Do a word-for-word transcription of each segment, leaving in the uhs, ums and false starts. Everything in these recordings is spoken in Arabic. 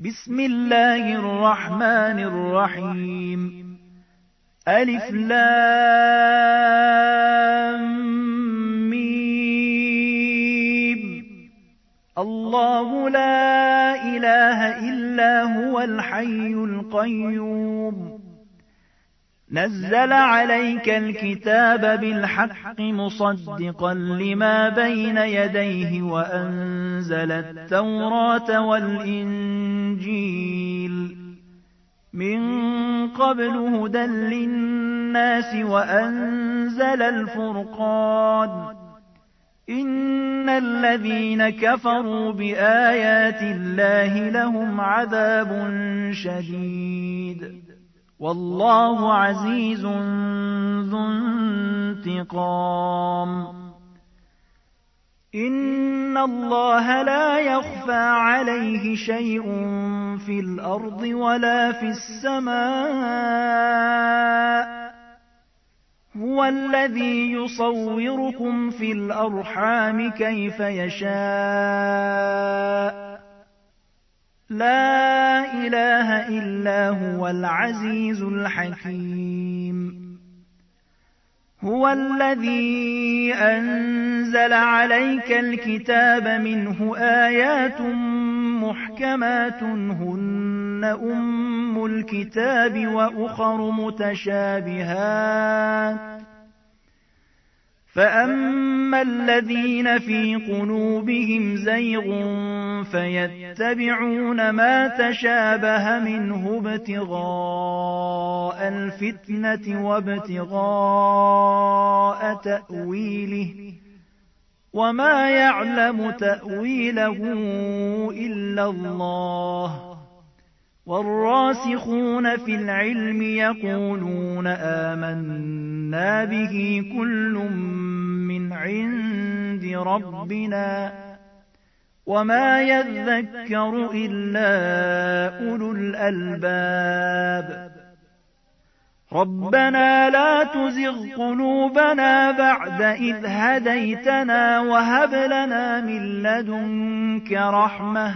بسم الله الرحمن الرحيم. ألف لام ميم. الله لا إله إلا هو الحي القيوم. نزل عليك الكتاب بالحق مصدقا لما بين يديه وأنزل التوراة والإنجيل من قبل هدى للناس وأنزل الفرقان. إن الذين كفروا بآيات الله لهم عذاب شديد والله عزيز ذو انتقام. إن الله لا يخفى عليه شيء في الأرض ولا في السماء. هو الذي يصوركم في الأرحام كيف يشاء. لا إله إلا هو العزيز الحكيم. هو الذي أنزل عليك الكتاب منه آيات محكمات هن أم الكتاب وأخر متشابهات. فأما الذين في قلوبهم زيغ فيتبعون ما تشابه منه ابتغاء الفتنة وابتغاء تأويله وما يعلم تأويله إلا الله. والراسخون في العلم يقولون آمنا به كل من عند ربنا وما يذكر إلا أولو الألباب. ربنا لا تزغ قلوبنا بعد إذ هديتنا وهب لنا من لدنك رحمة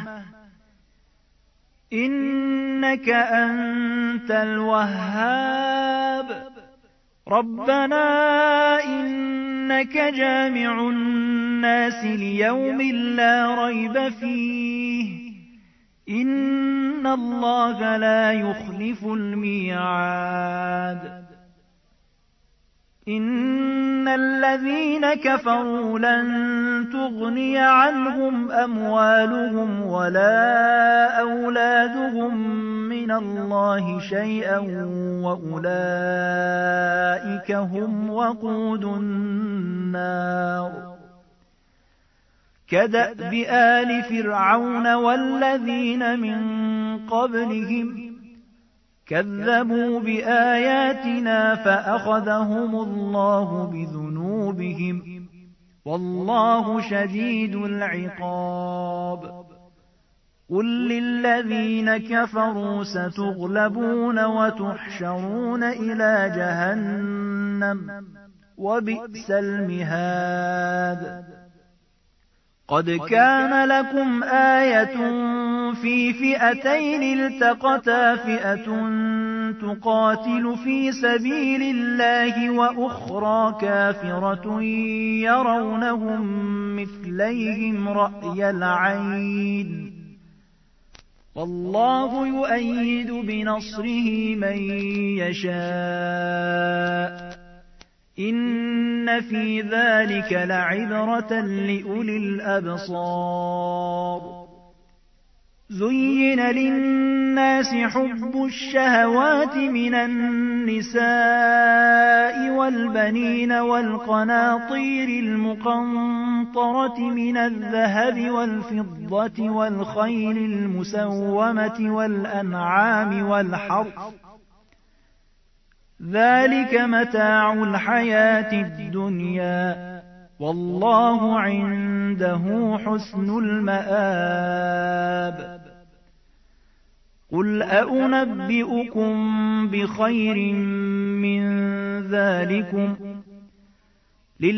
إنك أنت الوهاب. ربنا إنك جامع الناس ليوم لا ريب فيه إن الله لا يخلف الميعاد. إن الذين كفروا لن تغني عنهم أموالهم ولا أولادهم من الله شيئا وأولئك هم وقود النار. كدأب آل فرعون والذين من قبلهم كذبوا بآياتنا فأخذهم الله بذنوبهم والله شديد العقاب. قل للذين كفروا ستغلبون وتحشرون إلى جهنم وبئس المهاد. قد كان لكم آية في فئتين التقتا فئة تقاتل في سبيل الله وأخرى كافرة يرونهم مثليهم رأي العين والله يؤيد بنصره من يشاء. إن في ذلك لعبرة لأولي الأبصار. زين للناس حب الشهوات من النساء والبنين والقناطير المقنطرة من الذهب والفضة والخيل المسومة والأنعام والحرث ذلك متاع الحياة الدنيا والله عنده حسن المآب. قل أأنبئكم بخير من ذلكم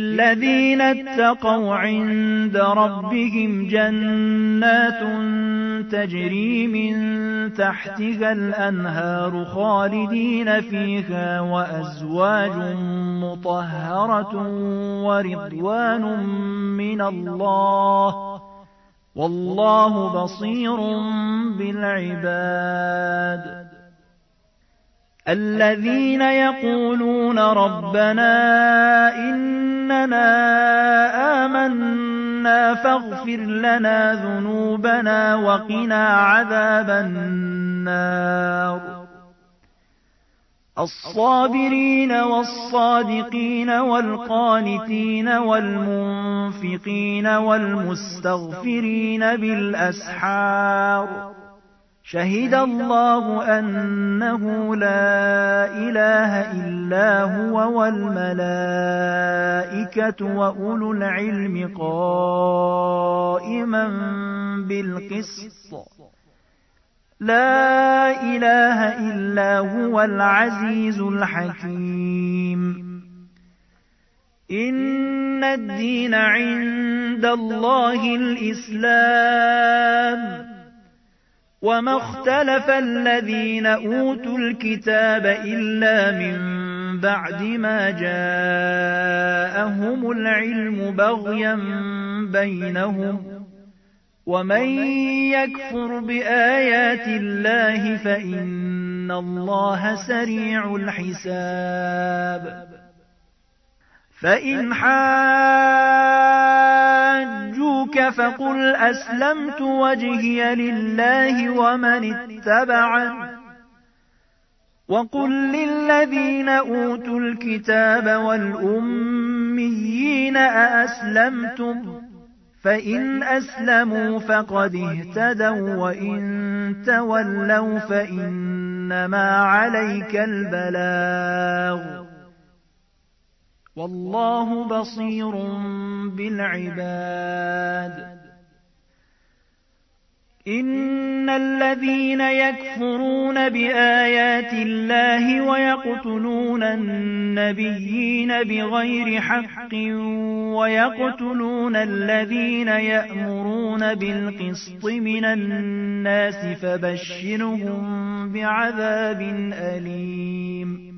للذين اتقوا عند ربهم جنات تجري من تحتها الأنهار خالدين فيها وأزواج مطهرة ورضوان من الله والله بصير بالعباد. الذين يقولون ربنا إننا آمنا فاغفر لنا ذنوبنا وقنا عذاب النار. الصابرين والصادقين والقانتين والمنفقين والمستغفرين بالأسحار شهد الله أنه لا إله إلا هو والملائكة وأولو العلم قائما بالقسط لا إله إلا هو العزيز الحكيم. إن الدين عند الله الإسلام وما اختلف الذين أوتوا الكتاب إلا من بعد ما جاءهم العلم بغيا بينهم ومن يكفر بآيات الله فإن الله سريع الحساب. فإن حاجوك فقل أسلمت وجهي لله ومن اتبعني وقل للذين أوتوا الكتاب والأميين أأسلمتم فإن أسلموا فقد اهتدوا وإن تولوا فإنما عليك البلاغ والله بصير بالعباد. إن الذين يكفرون بآيات الله ويقتلون النبيين بغير حق ويقتلون الذين يأمرون بالقسط من الناس فبشرهم بعذاب أليم.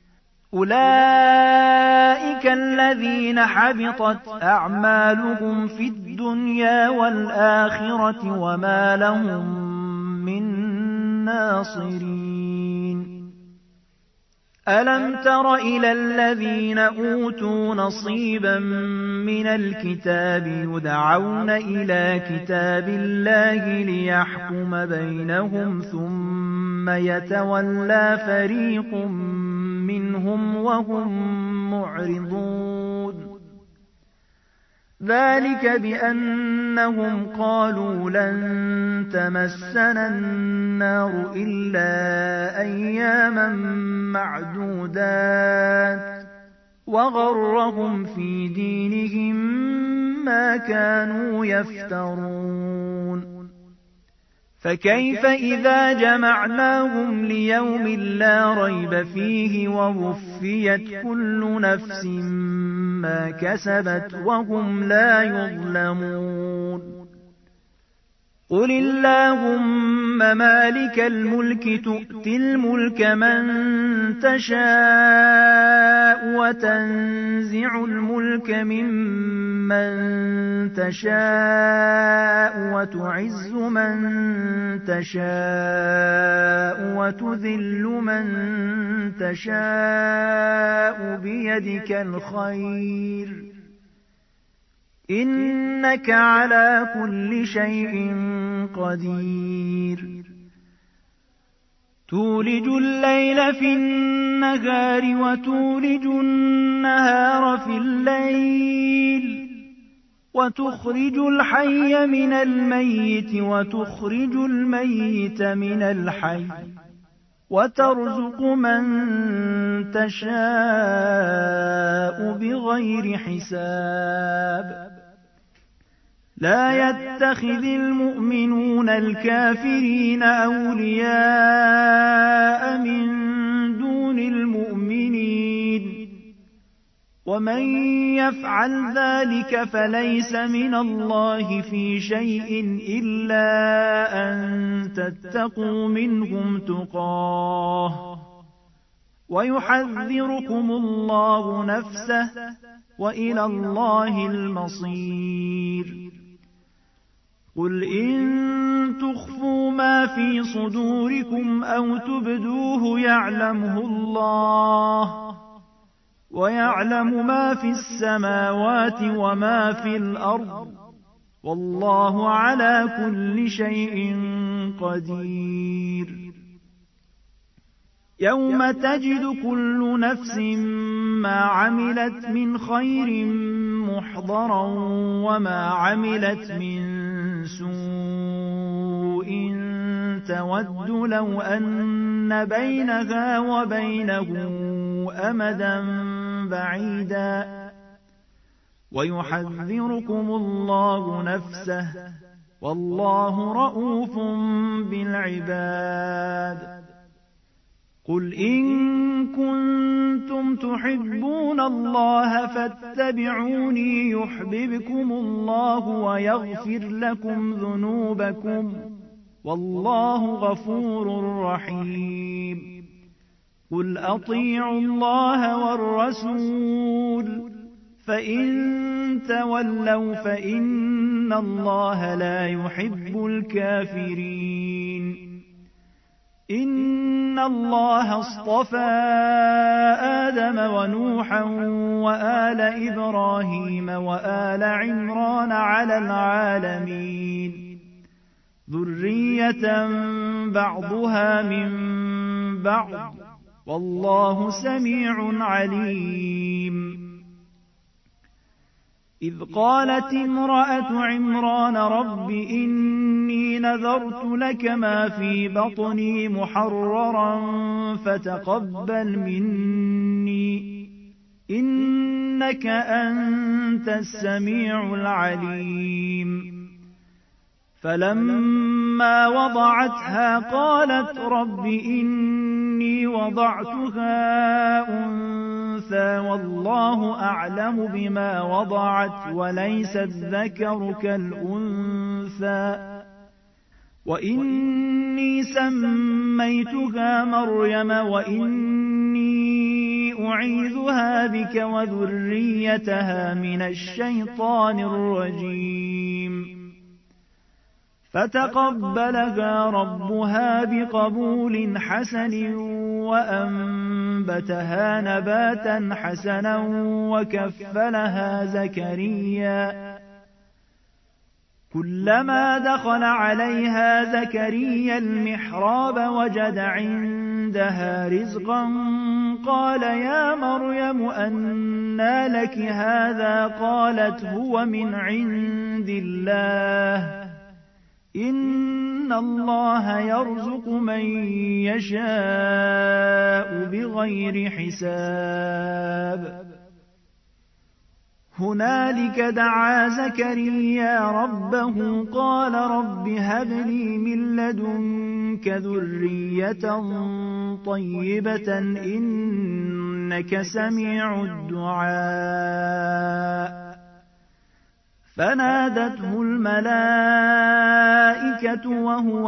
أولئك الذين حبطت أعمالهم في الدنيا والآخرة وما لهم من ناصرين. ألم تر إلى الذين أوتوا نصيبا من الكتاب يدعون إلى كتاب الله ليحكم بينهم ثم يتولى فريق منهم وهم معرضون. ذلك بأنهم قالوا لن تمسنا النار إلا أياما معدودات وغرهم في دينهم ما كانوا يفترون. فكيف إذا جمعناهم ليوم لا ريب فيه ووفيت كل نفس ما كسبت وهم لا يظلمون. قل اللهم مالك الملك تؤتي الملك من تشاء وتنزع الملك ممن تشاء وتعز من تشاء وتذل من تشاء بيدك الخير إنك على كل شيء قدير. تولج الليل في النهار وتولج النهار في الليل وتخرج الحي من الميت وتخرج الميت من الحي وترزق من تشاء بغير حساب. لا يتخذ المؤمنون الكافرين أولياء من دون المؤمنين ومن يفعل ذلك فليس من الله في شيء إلا أن تتقوا منهم تقاه ويحذركم الله نفسه وإلى الله المصير. قل إن تخفوا ما في صدوركم أو تبدوه يعلمه الله ويعلم ما في السماوات وما في الأرض والله على كل شيء قدير. يوم تجد كل نفس ما عملت من خير محضرا وما عملت من سوء تود لو أن بينها وبينه أمدا بعيدا ويحذركم الله نفسه والله رءوف بالعباد. قل إن كنتم تحبون الله فاتبعوني يحببكم الله ويغفر لكم ذنوبكم والله غفور رحيم. قل أطيعوا الله والرسول فإن تولوا فإن الله لا يحب الكافرين. إن الله اصطفى آدم ونوحا وآل إبراهيم وآل عمران على العالمين ذرية بعضها من بعض والله سميع عليم. إذ قالت امرأة عمران رب إني نذرت لك ما في بطني محررا فتقبل مني إنك أنت السميع العليم. فلما وضعتها قالت رب إني وضعتها أنثى والله أعلم بما وضعت وليس الذكر كالأنثى وإني سميتها مريم وإني أعيذها بك وذريتها من الشيطان الرجيم. فتقبلها ربها بقبول حسن وأنبتها نباتا حسنا وكفلها زكريا. كلما دخل عليها زكريا المحراب وجد عندها رزقا قال يا مريم أنى لك هذا قالت هو من عند الله إن الله يرزق من يشاء بغير حساب. هنالك دعا زكريا ربه قال رب هب لي من لدنك ذرية طيبة إنك سميع الدعاء. فنادته الملائكة وهو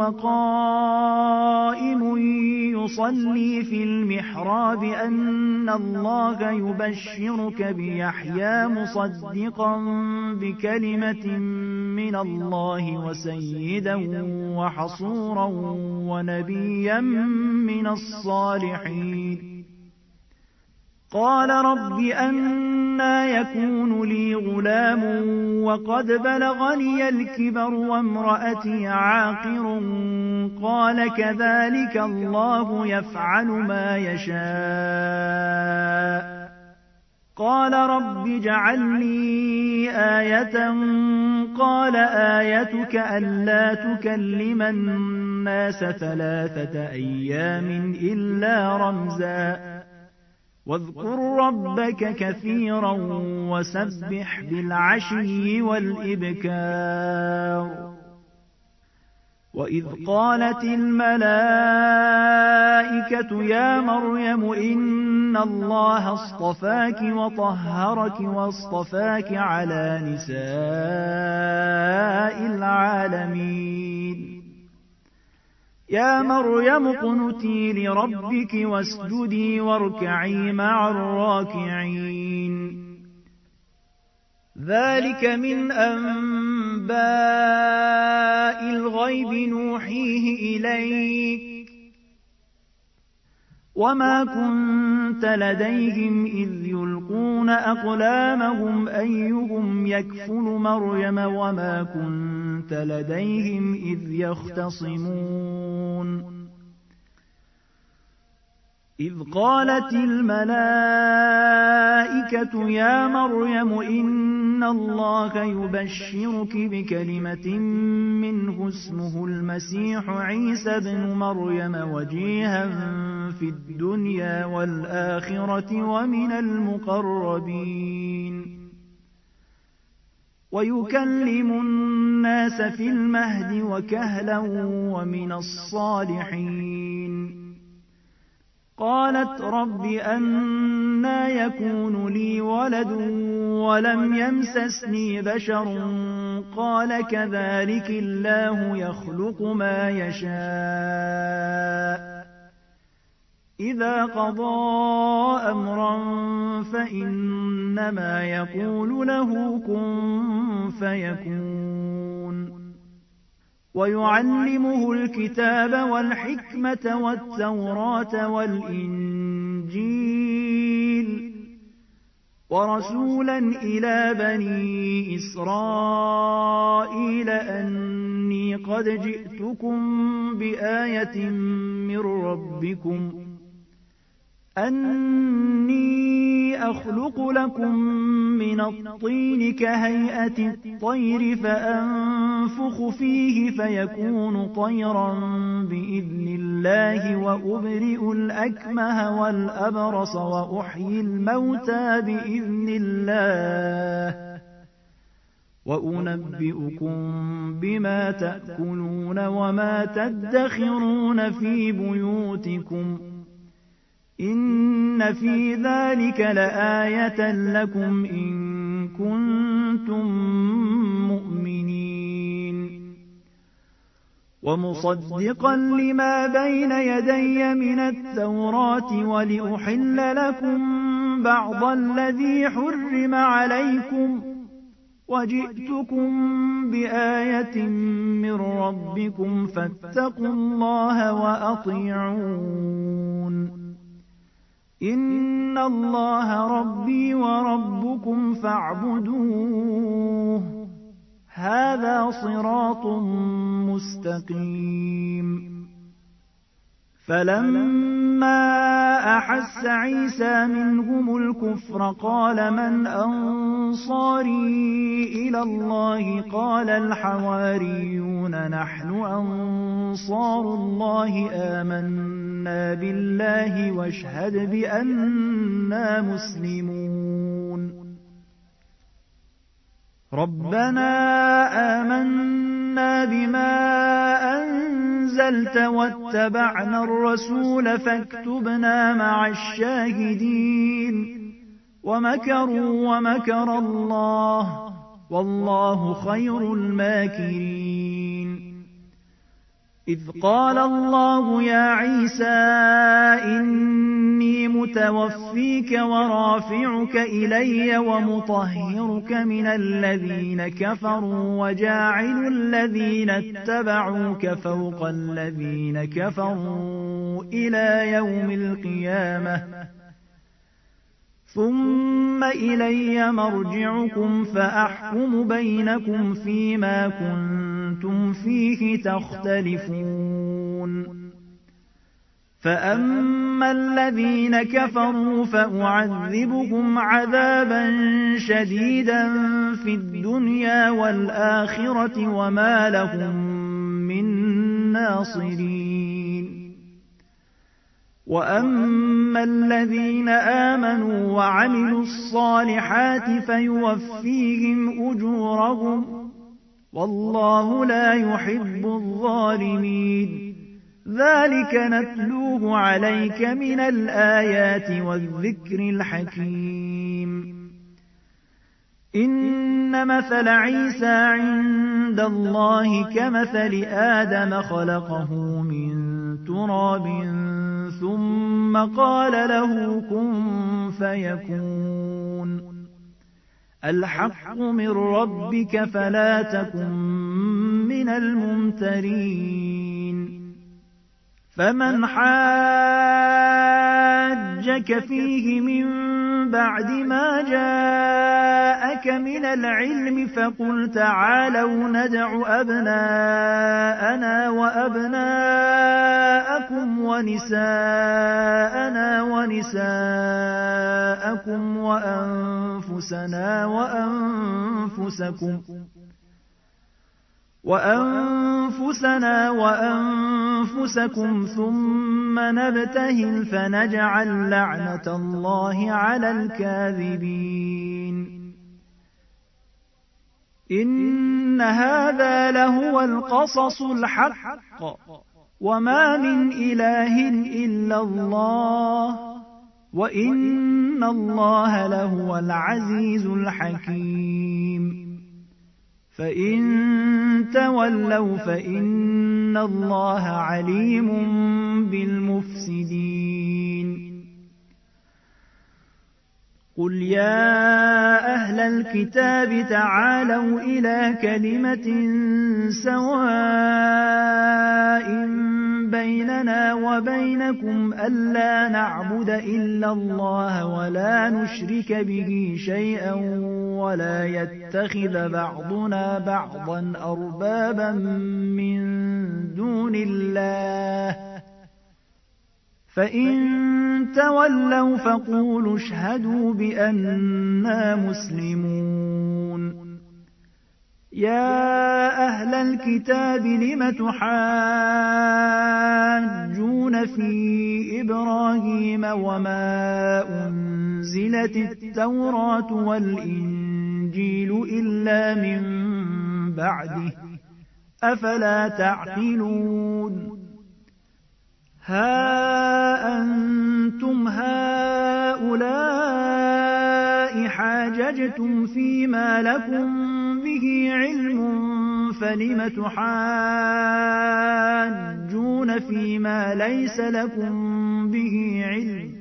قائم يصلي في المحراب أن الله يبشرك بيحيى مصدقا بكلمة من الله وسيدا وحصورا ونبيا من الصالحين. قال رب أنى يكون لي غلام وقد بلغني الكبر وامرأتي عاقر قال كذلك الله يفعل ما يشاء. قال رب اجعل لي آية قال آيتك ألا تكلم الناس ثلاثة أيام إلا رمزا واذكر ربك كثيرا وسبح بالعشي والإبكار. وإذ قالت الملائكة يا مريم إن الله اصطفاك وطهرك واصطفاك على نساء العالمين يا مريم اقنتي لربك واسجدي واركعي مع الراكعين ذلك من أنباء الغيب نوحيه إليك وما كنت لديهم إذ يلقون أقلامهم أيهم يكفل مريم وما كنت لديهم إذ يختصمون إذ قالت الملائكة يا مريم إن الله يبشرك بكلمة منه اسمه المسيح عيسى بن مريم وجيها في الدنيا والآخرة ومن المقربين ويكلم الناس في المهد وكهلا ومن الصالحين قالت رب أنى يكون لي ولد ولم يمسسني بشر قال كذلك الله يخلق ما يشاء إذا قضى أمرا فإنما يقول له كن فيكون ويعلمه الكتاب والحكمة والتوراة والإنجيل ورسولا إلى بني إسرائيل أني قد جئتكم بآية من ربكم أني أخلق لكم من الطين كهيئة الطير فأنفخ فيه فيكون طيرا بإذن الله وأبرئ الأكمه والأبرص وأحيي الموتى بإذن الله وأنبئكم بما تأكلون وما تدخرون في بيوتكم إن في ذلك لآية لكم إن كنتم مؤمنين ومصدقا لما بين يدي من التوراة ولأحل لكم بعض الذي حرم عليكم وجئتكم بآية من ربكم فاتقوا الله وأطيعون إن الله ربي وربكم فاعبدوه هذا صراط مستقيم فلما أحس عيسى منهم الكفر قال من أنصاري إلى الله قال الحواريون نحن أنصار الله آمنا بالله واشهد بأننا مسلمون ربنا آمنا بما أنزلت واتبعنا الرسول فاكتبنا مع الشاهدين ومكروا ومكر الله والله خير الماكرين إذ قال الله يا عيسى إني متوفيك ورافعك إلي ومطهرك من الذين كفروا وجاعل الذين اتبعوك فوق الذين كفروا إلى يوم القيامة ثم إلي مرجعكم فأحكم بينكم فيما كنتم فيه تختلفون فأما الذين كفروا فأعذبهم عذابا شديدا في الدنيا والآخرة وما لهم من ناصرين وأما الذين آمنوا وعملوا الصالحات فيوفيهم أجورهم والله لا يحب الظالمين. ذلك نتلوه عليك من الآيات والذكر الحكيم. إن مثل عيسى عند الله كمثل آدم خلقه من تراب ثم قال له كن فيكون. الحق من ربك فلا تكن من الممترين. فمن حاجك فيه من بعد ما جاءك من العلم فقل تعالوا ندع أبناءنا وأبناءكم ونساءنا ونساءكم وأنفسنا وأنفسكم وأنفسنا وأنفسكم ثم نبتهل فنجعل لعنة الله على الكاذبين. إن هذا لهو القصص الحق وما من إله إلا الله وإن الله لهو العزيز الحكيم. فإن تولوا فإن الله عليم بالمفسدين. قل يا أهل الكتاب تعالوا إلى كلمة سواء بيننا وبينكم ألا نعبد إلا الله ولا نشرك به شيئا ولا يتخذ بعضنا بعضا أربابا من دون الله. فإن تولوا فقولوا اشهدوا بأننا مسلمون. يا أهل الكتاب لم تحاجون في إبراهيم وما أنزلت التوراة والإنجيل إلا من بعده أفلا تعقلون. ها أنتم هؤلاء حاججتم فيما لكم به علم فلم تحاجون فيما ليس لكم به علم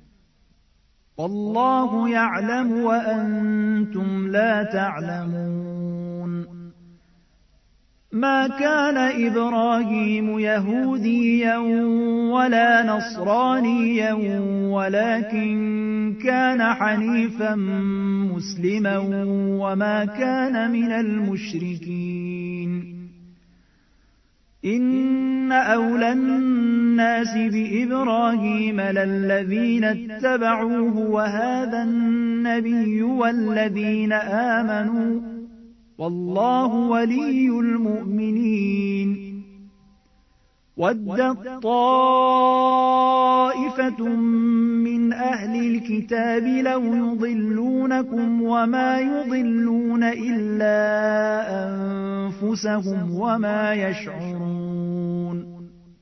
والله يعلم وأنتم لا تعلمون. ما كان إبراهيم يهوديا ولا نصرانيا ولكن كان حنيفا مسلما وما كان من المشركين. إن أولى الناس بإبراهيم للذين اتبعوه وهذا النبي والذين آمنوا والله ولي المؤمنين. ودت طائفة من أهل الكتاب لو يضلونكم وما يضلون إلا أنفسهم وما يشعرون.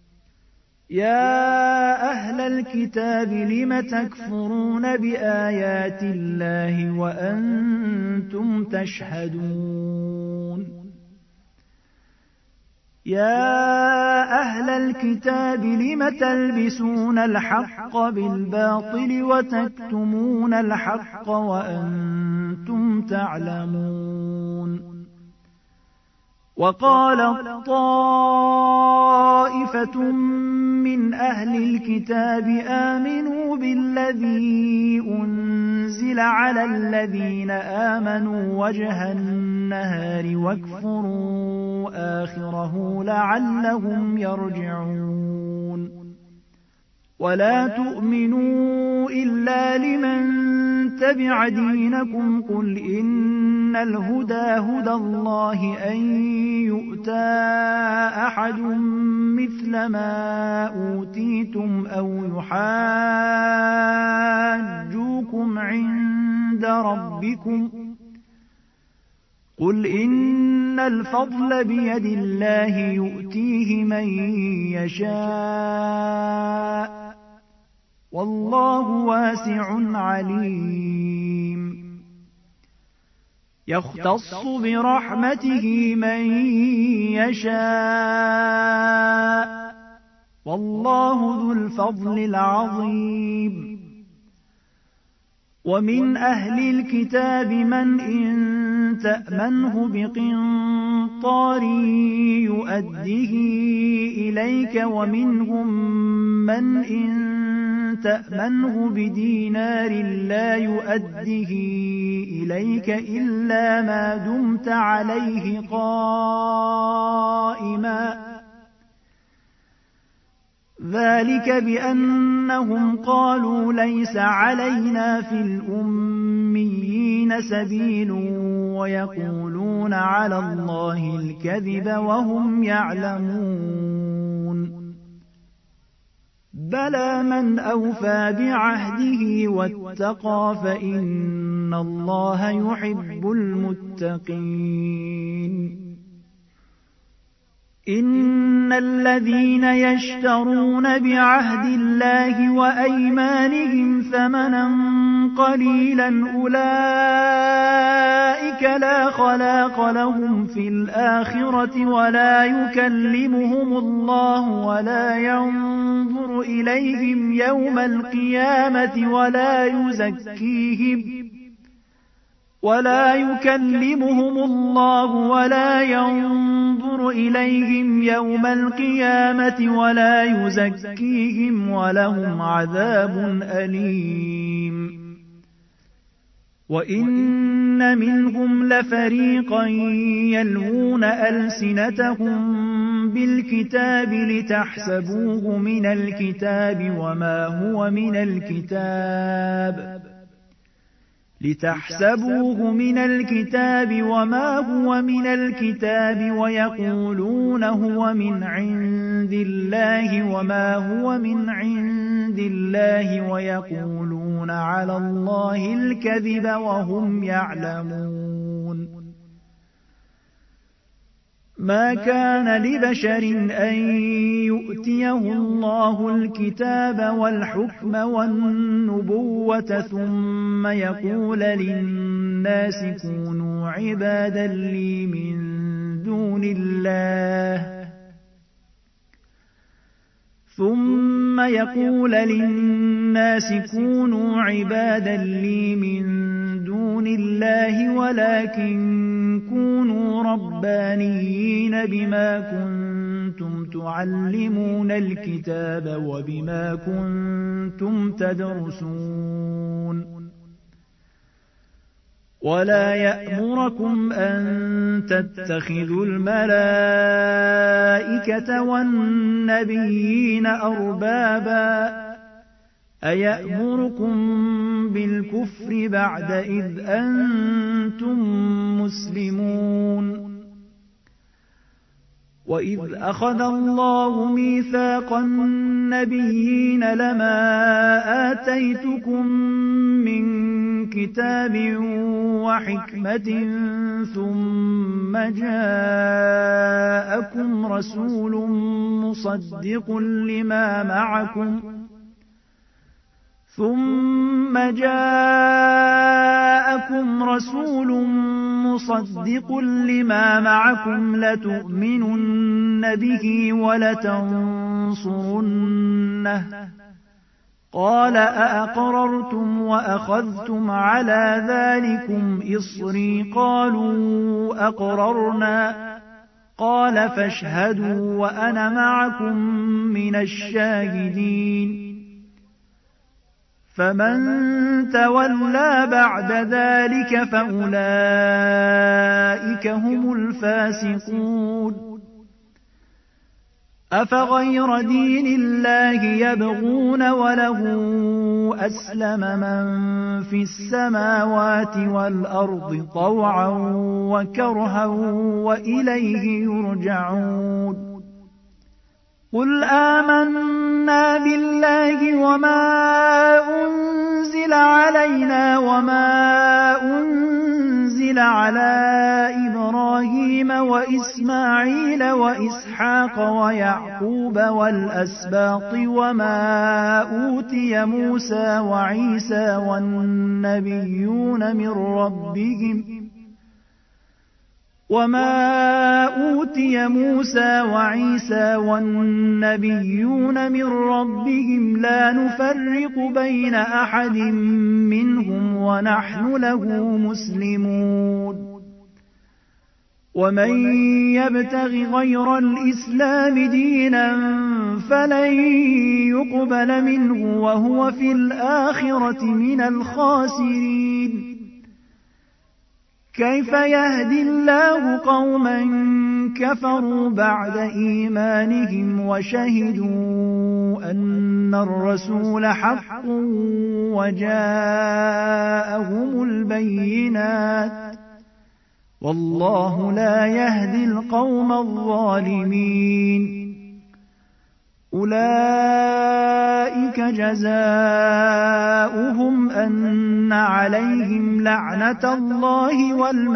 يا أهل الكتاب لم تكفرون بآيات الله وأنتم تشهدون. يا أهل الكتاب لم تلبسون الحق بالباطل وتكتمون الحق وأنتم تعلمون. وقالت طائفة من أهل الكتاب آمنوا بالذي أنزل على الذين آمنوا وجه النهار واكفروا آخره لعلهم يرجعون. ولا تؤمنوا إلا لمن تبع دينكم قل إن الهدى هدى الله أن يؤتى أحد مثل ما أوتيتم أو يحاجوكم عند ربكم قل إن الفضل بيد الله يؤتيه من يشاء والله واسع عليم يختص برحمته من يشاء والله ذو الفضل العظيم ومن أهل الكتاب من إن تأمنه بقنطار يؤديه إليك ومنهم من إن تأمنه بدينار لا يؤديه إليك إلا ما دمت عليه قائما ذلك بأنهم قالوا ليس علينا في الأميين سبيل ويقولون على الله الكذب وهم يعلمون بلى من أوفى بعهده واتقى فإن الله يحب المتقين إن الذين يشترون بعهد الله وأيمانهم ثمنا قليلا أولئك لا خلاق لهم في الآخرة ولا يكلمهم الله ولا ينظر إليهم يوم القيامة ولا يزكيهم ولا يكلمهم الله ولا ينظر إليهم يوم القيامة ولا يزكيهم ولهم عذاب أليم وإن منهم لفريقا يلوون ألسنتهم بالكتاب لتحسبوه من الكتاب وما هو من الكتاب لتحسبوه من الكتاب وما هو من الكتاب ويقولون هو من عند الله وما هو من عند الله ويقولون على الله الكذب وهم يعلمون ما كان لبشر أن يؤتيه الله الكتاب والحكم والنبوة ثم يقول للناس كونوا عبادا لي من دون الله ثم يقول للناس كونوا عبادا لي من دون الله ولكن كونوا ربانيين بما كنتم تعلمون الكتاب وبما كنتم تدرسون ولا يأمركم أن تتخذوا الملائكة والنبيين أربابا أيأمركم بالكفر بعد إذ أنتم مسلمون وإذ أخذ الله ميثاق النبيين لما آتيتكم من كتاب وحكمة ثم جاءكم رسول مصدق لما معكم ثم جاءكم رسول مصدق لما معكم لتؤمنن به ولتنصرنه قال أأقررتم وأخذتم على ذلكم إصري قالوا أقررنا قال فاشهدوا وأنا معكم من الشاهدين فمن تولى بعد ذلك فأولئك هم الفاسقون أفغير دين الله يبغون وله أسلم من في السماوات والأرض طوعا وكرها وإليه يرجعون قل آمنا بالله وما أنزل علينا وما أنزل على إبراهيم وإسماعيل وإسحاق ويعقوب والأسباط وما أوتي موسى وعيسى والنبيون من ربهم وما أوتي موسى وعيسى والنبيون من ربهم لا نفرق بين أحد منهم ونحن له مسلمون ومن يبتغ غير الإسلام دينا فلن يقبل منه وهو في الآخرة من الخاسرين كيف يهدي الله قوما كفروا بعد إيمانهم وشهدوا أن الرسول حق وجاءهم البينات والله لا يهدي القوم الظالمين أولئك جزاؤهم أن عليهم لعنة الله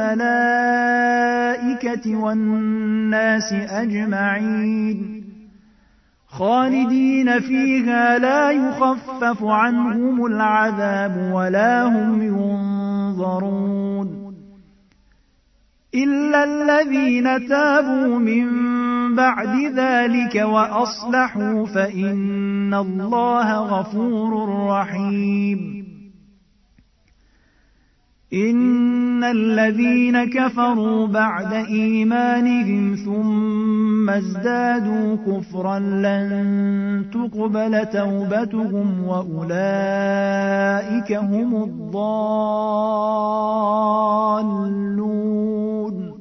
والملائكة والناس أجمعين خالدين فيها لا يخفف عنهم العذاب ولا هم ينظرون إلا الذين تابوا من بعد ذلك وأصلحوا فإن الله غفور رحيم إن الذين كفروا بعد إيمانهم ثم ازدادوا كفرا لن تقبل توبتهم وأولئك هم الضالون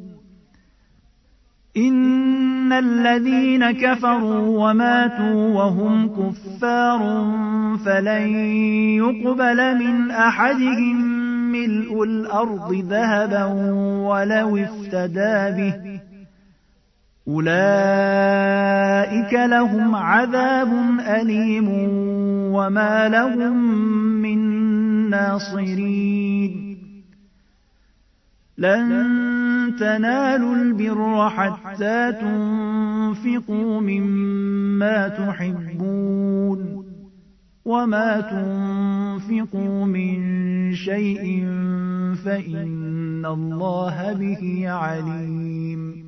إن الذين كفروا وماتوا وهم كفار فلن يقبل من أحدهم ملء الأرض ذهبا ولو افتدى به أولئك لهم عذاب أليم وما لهم من ناصرين لن تنالوا البر حتى تنفقوا مما تحبون وما تنفقوا من شيء فإن الله به عليم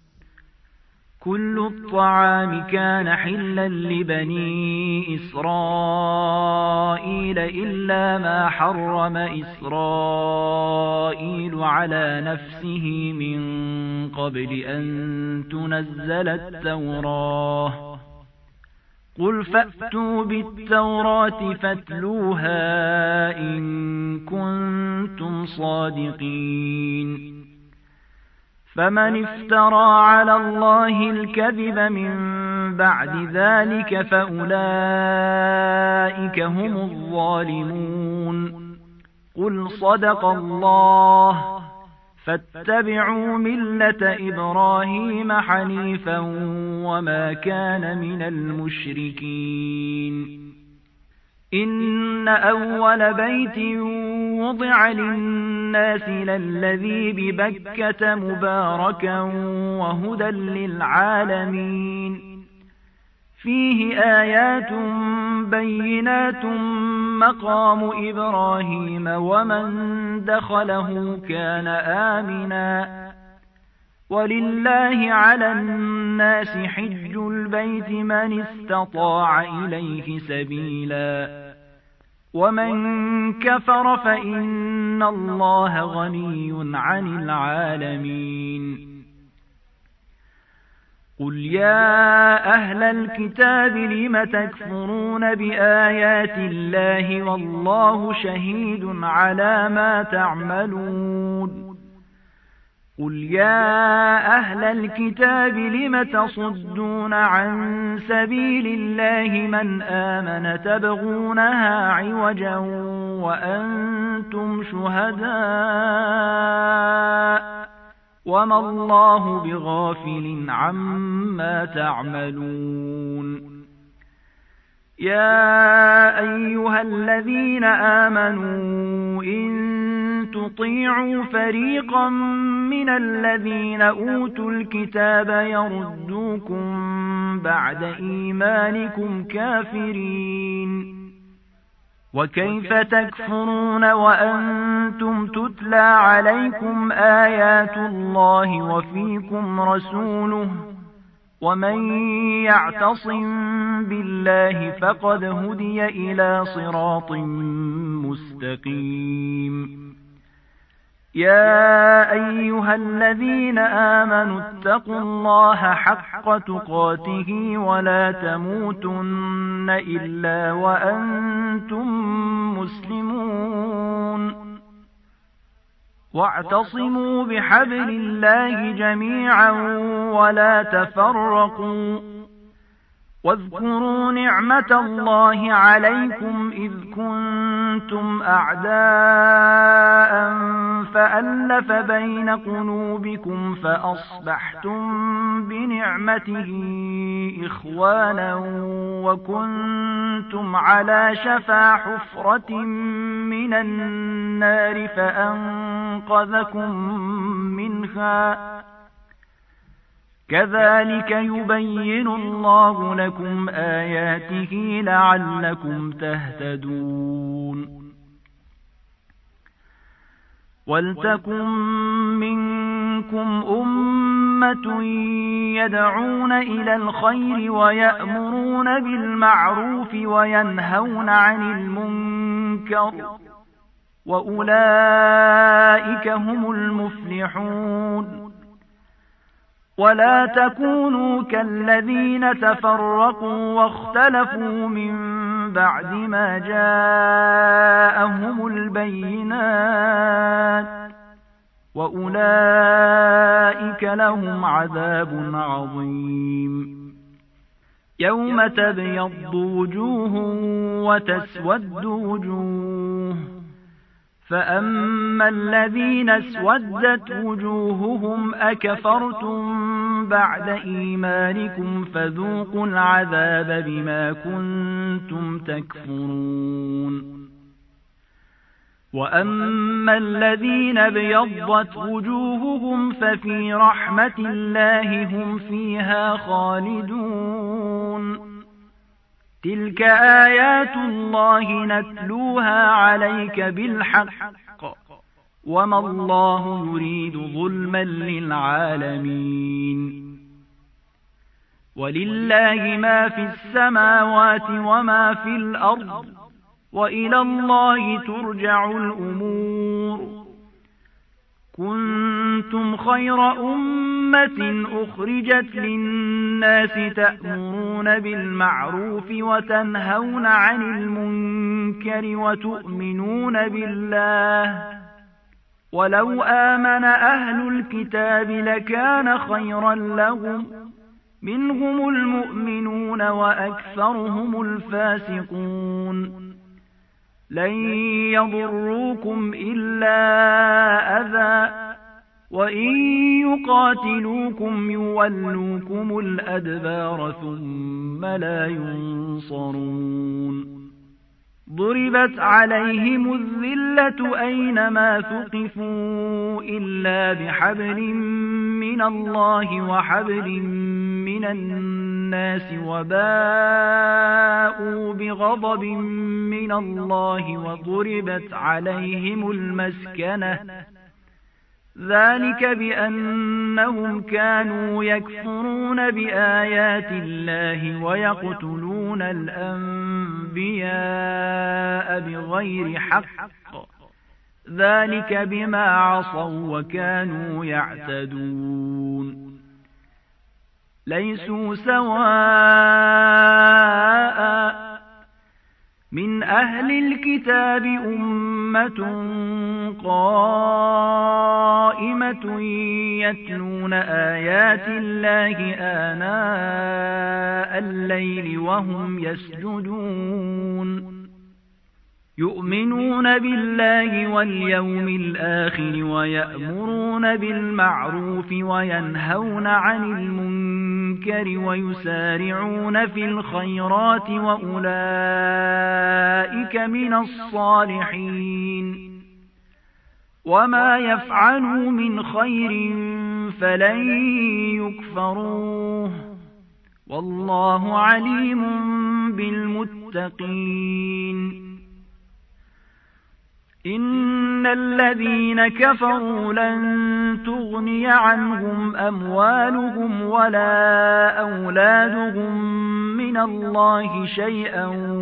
كل الطعام كان حلا لبني إسرائيل إلا ما حرم إسرائيل على نفسه من قبل أن تنزل التوراة قل فأتوا بالتوراة فاتلوها إن كنتم صادقين فمن افترى على الله الكذب من بعد ذلك فأولئك هم الظالمون قل صدق الله فاتبعوا ملة إبراهيم حنيفا وما كان من المشركين إن أول بيت وضع للناس للذي ببكة مباركا وهدى للعالمين فيه آيات بينات مقام إبراهيم ومن دخله كان آمنا ولله على الناس حج البيت من استطاع إليه سبيلا ومن كفر فإن الله غني عن العالمين قل يا أهل الكتاب لم تكفرون بآيات الله والله شهيد على ما تعملون قل يا أهل الكتاب لم تصدون عن سبيل الله من آمن تبغونها عوجا وأنتم شهداء وما الله بغافل عما تعملون يا أيها الذين آمنوا إن تطيعوا فريقا من الذين أوتوا الكتاب يردوكم بعد إيمانكم كافرين. وكيف تكفرون وأنتم تتلى عليكم آيات الله وفيكم رسوله ومن يعتصم بالله فقد هدي إلى صراط مستقيم. يا أيها الذين آمنوا اتقوا الله حق تقاته ولا تموتن إلا وأنتم مسلمون. واعتصموا بحبل الله جميعا ولا تفرقوا. واذكروا نعمة الله عليكم إذ كنتم أعداء فألف بين قلوبكم فأصبحتم بنعمته إخوانا وكنتم على شفا حفرة من النار فأنقذكم منها. كذلك يبين الله لكم آياته لعلكم تهتدون. ولتكن منكم أمة يدعون إلى الخير ويأمرون بالمعروف وينهون عن المنكر وأولئك هم المفلحون. ولا تكونوا كالذين تفرقوا واختلفوا من بعد ما جاءهم البينات وأولئك لهم عذاب عظيم. يوم تبيض وجوه وتسود وجوه فأما الذين اسودت وجوههم أكفرتم بعد إيمانكم فذوقوا العذاب بما كنتم تكفرون. وأما الذين ابيضت وجوههم ففي رحمة الله هم فيها خالدون. تلك آيات الله نتلوها عليك بالحق وما الله يريد ظلما للعالمين. ولله ما في السماوات وما في الأرض وإلى الله ترجع الأمور. كنتم خير أمة أخرجت للناس تأمرون بالمعروف وتنهون عن المنكر وتؤمنون بالله. ولو آمن أهل الكتاب لكان خيرا لهم منهم المؤمنون وأكثرهم الفاسقون. لن يضروكم إلا أذى وإن يقاتلوكم يولوكم الأدبار ثم لا ينصرون. ضربت عليهم الذلة أينما ثقفوا إلا بحبل من الله وحبل من الناس وباءوا بغضب من الله وضربت عليهم المسكنة ذلك بأنهم كانوا يكفرون بآيات الله ويقتلون الأنبياء بغير حق ذلك بما عصوا وكانوا يعتدون. ليسوا سواء من أهل الكتاب أمة قائمة يتلون آيات الله آناء الليل وهم يسجدون يؤمنون بالله واليوم الآخر ويأمرون بالمعروف وينهون عن المنكر ويسارعون في الخيرات وأولئك من الصالحين وما يفعلوا من خير فلن يكفروه والله عليم بالمتقين إن الذين كفروا لن تغني عنهم أموالهم ولا أولادهم من الله شيئا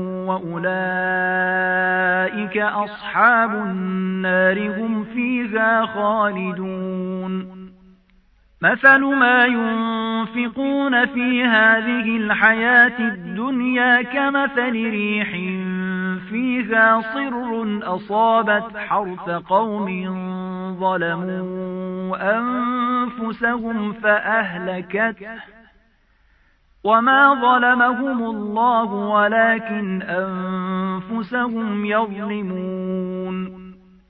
وأولئك أصحاب النار هم فيها خالدون مثل ما ينفقون في هذه الحياة الدنيا كمثل ريح فيها صر أصابت حرث قوم ظلموا أنفسهم فأهلكته وما ظلمهم الله ولكن أنفسهم يظلمون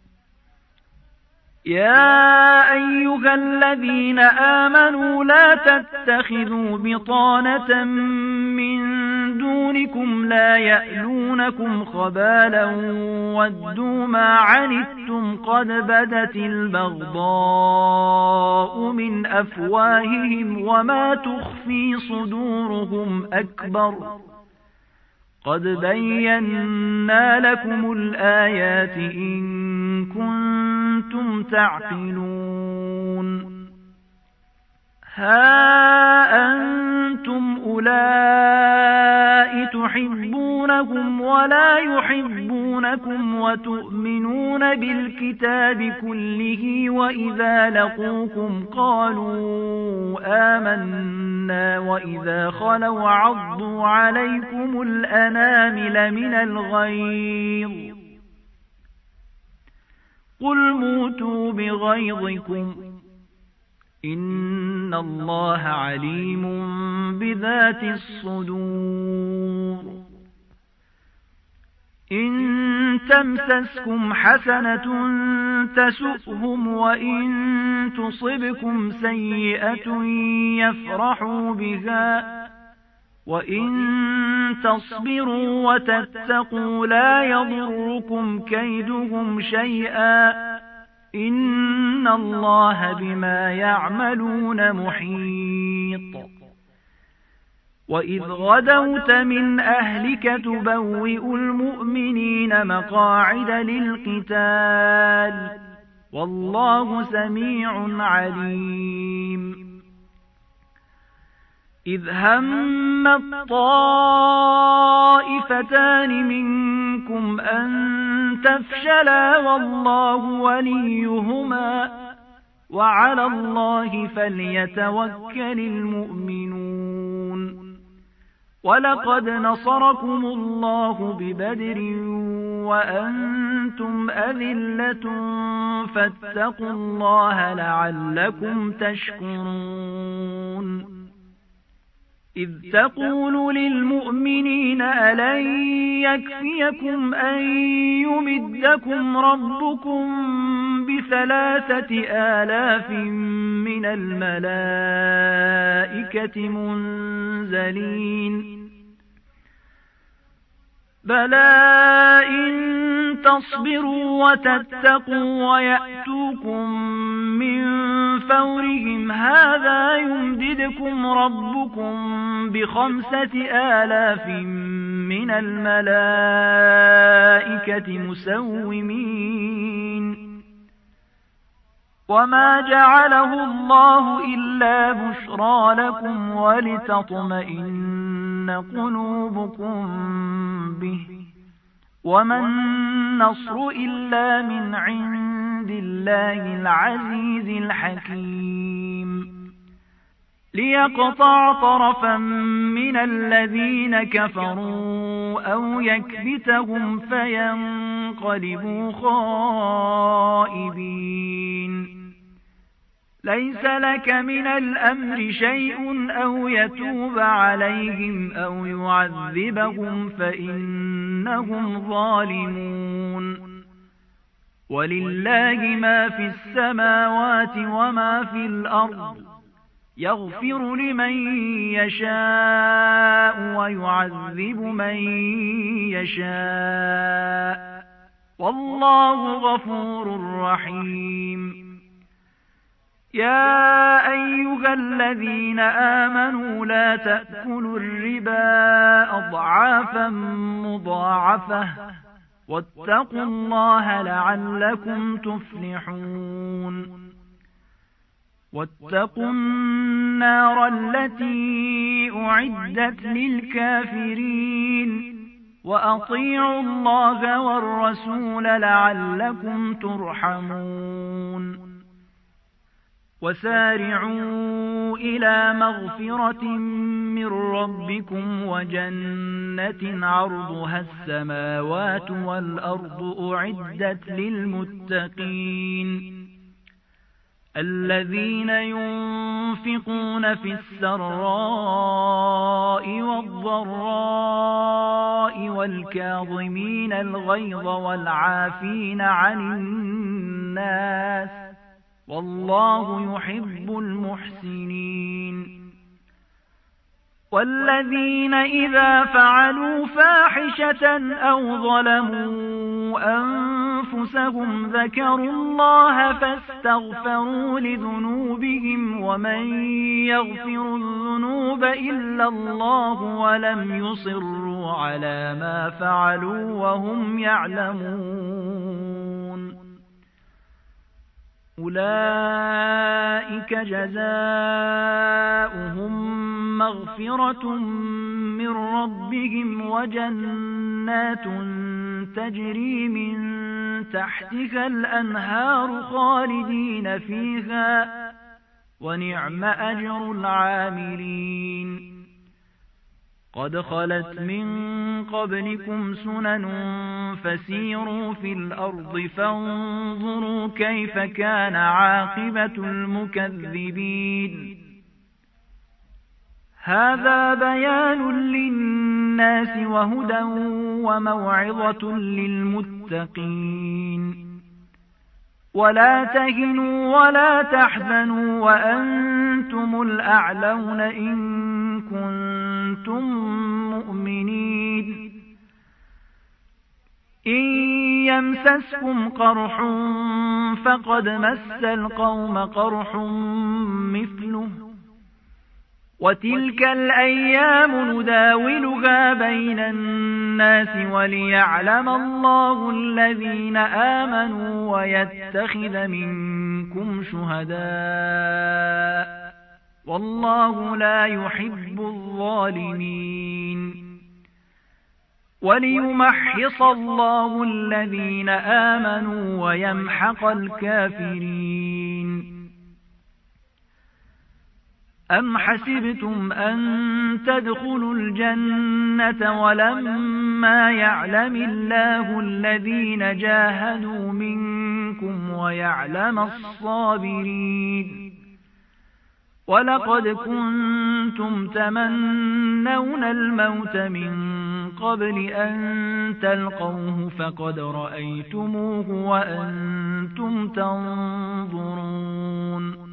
يا أيها الذين آمنوا لا تتخذوا بطانة من دونكم لا يألونكم خبالا ودوا ما عنتم قد بدت البغضاء من أفواههم وما تخفي صدورهم أكبر قد بينا لكم الآيات إن كنتم تعقلون ها أنتم أولئك تحبونهم ولا يحبونكم وتؤمنون بالكتاب كله وإذا لقوكم قالوا آمنا وإذا خلوا عضوا عليكم الأنامل من الغيظ قل موتوا بغيظكم إن الله عليم بذات الصدور إن تمسسكم حسنة تسؤهم وإن تصبكم سيئة يفرحوا بها وإن تصبروا وتتقوا لا يضركم كيدهم شيئا إن الله بما يعملون محيط وإذ غدوت من أهلك تبوئ المؤمنين مقاعد للقتال والله سميع عليم إذ هم الطائفتان منكم أن تفشلا والله وليهما وعلى الله فليتوكل المؤمنون ولقد نصركم الله ببدر وأنتم أذلة فاتقوا الله لعلكم تشكرون إذ تقول للمؤمنين ألن يكفيكم أن يمدكم ربكم بثلاثة آلاف من الملائكة منزلين بلى إن تصبروا وتتقوا ويأتوكم من فورهم هذا يمددكم ربكم بخمسة آلاف من الملائكة مسومين وما جعله الله إلا بشرى لكم ولتطمئن قلوبكم به وما النصر إلا من عند الله العزيز الحكيم ليقطع طرفا من الذين كفروا أو يكبتهم فينقلبوا خائبين ليس لك من الأمر شيء أو يتوب عليهم أو يعذبهم فإنهم ظالمون ولله ما في السماوات وما في الأرض يغفر لمن يشاء ويعذب من يشاء والله غفور رحيم. يا أيها الذين آمنوا لا تأكلوا الربا أضعافا مضاعفة واتقوا الله لعلكم تفلحون. واتقوا النار التي أعدت للكافرين وأطيعوا الله والرسول لعلكم ترحمون. وسارعوا إلى مغفرة من ربكم وجنة عرضها السماوات والأرض أعدت للمتقين الذين ينفقون في السراء والضراء والكاظمين الغيظ والعافين عن الناس والله يحب المحسنين. والذين إذا فعلوا فاحشة أو ظلموا أنفسهم ذكروا الله فاستغفروا لذنوبهم ومن يغفر الذنوب إلا الله ولم يصروا على ما فعلوا وهم يعلمون أولئك جزاؤهم مغفرة من ربهم وجنات تجري من تحتها الأنهار خالدين فيها ونعم أجر العاملين. قد خلت من قبلكم سنن فسيروا في الأرض فانظروا كيف كان عاقبة المكذبين. هذا بيان للناس وهدى وموعظة للمتقين. ولا تهنوا ولا تحزنوا وأنتم الأعلون إن كنتم مؤمنين. إن يمسسكم قرح فقد مس القوم قرح مثله وتلك الأيام نداولها بين الناس وليعلم الله الذين آمنوا ويتخذ منكم شهداء والله لا يحب الظالمين. وليمحص الله الذين آمنوا ويمحق الكافرين. أم حسبتم أن تدخلوا الجنة ولما يعلم الله الذين جاهدوا منكم ويعلم الصابرين. ولقد كنتم تمنون الموت من قبل أن تلقوه فقد رأيتموه وأنتم تنظرون.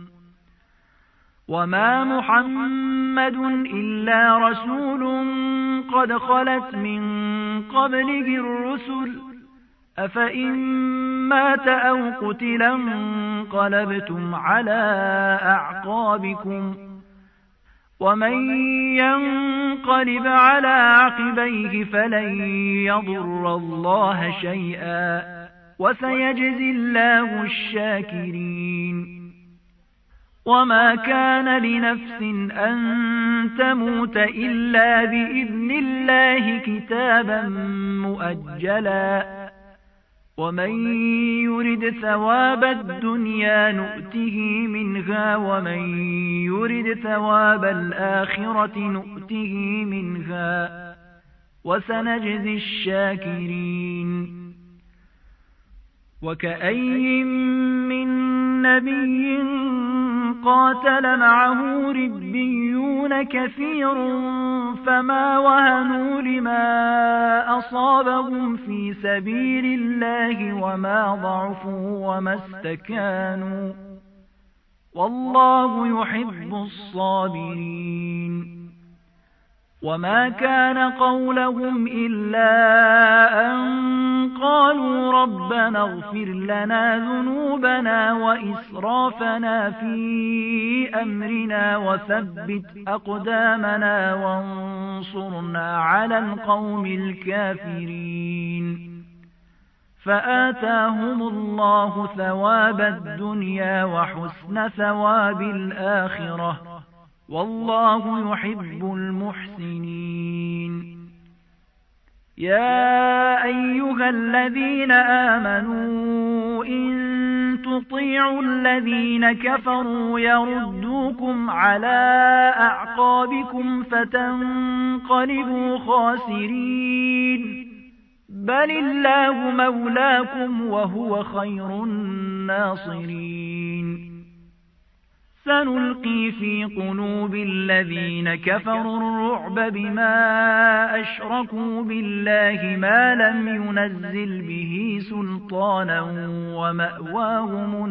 وما محمد إلا رسول قد خلت من قبله الرسل أفإن مات أو قتل انقلبتم على أعقابكم ومن ينقلب على عقبيه فلن يضر الله شيئا وسيجزي الله الشاكرين. وما كان لنفس أن تموت إلا بإذن الله كتابا مؤجلا ومن يرد ثواب الدنيا نؤته منها ومن يرد ثواب الآخرة نؤته منها وسنجزي الشاكرين. وكأي من نبي قاتل معه ربيون كثير فما وهنوا لما أصابهم في سبيل الله وما ضعفوا وما استكانوا والله يحب الصابرين. وما كان قولهم إلا أن قالوا ربنا اغفر لنا ذنوبنا وإسرافنا في أمرنا وثبت أقدامنا وانصرنا على القوم الكافرين فآتاهم الله ثواب الدنيا وحسن ثواب الآخرة والله يحب المحسنين. يا أيها الذين آمنوا إن تطيعوا الذين كفروا يردوكم على أعقابكم فتنقلبوا خاسرين بل الله مولاكم وهو خير الناصرين. سنلقي في قلوب الذين كفروا الرعب بما أشركوا بالله ما لم ينزل به سلطانا ومأواهم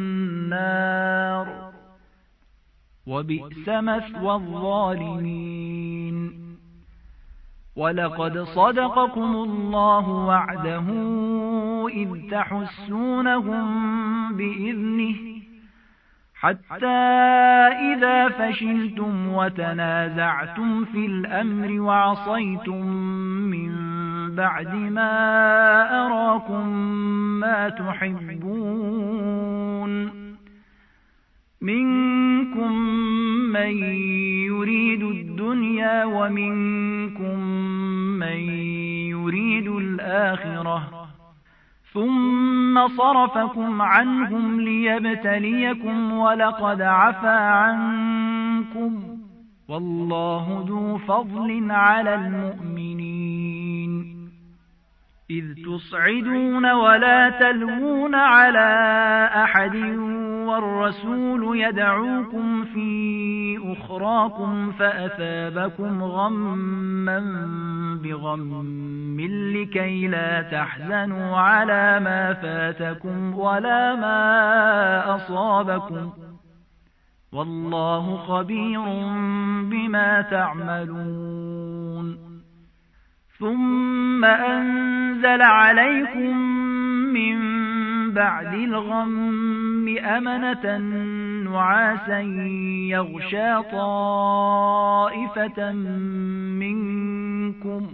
النار وبئس مثوى الظالمين. ولقد صدقكم الله وعده إذ تحسونهم بإذنه حتى إذا فشلتم وتنازعتم في الأمر وعصيتم من بعد ما أراكم ما تحبون منكم من يريد الدنيا ومنكم من يريد الآخرة ثم صرفكم عنهم ليبتليكم ولقد عفا عنكم والله ذو فضل على المؤمنين. إذ تصعدون ولا تلوون على أحد والرسول يدعوكم في أخراكم فأثابكم غما بغم لكي لا تحزنوا على ما فاتكم ولا ما أصابكم والله خبير بما تعملون. ثم أنزل عليكم من بعد الغم أمنة نعاسا يغشى طائفة منكم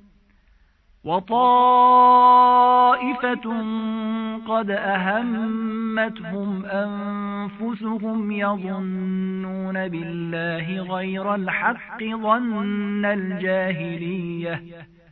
وطائفة قد أهمتهم أنفسهم يظنون بالله غير الحق ظن الجاهلية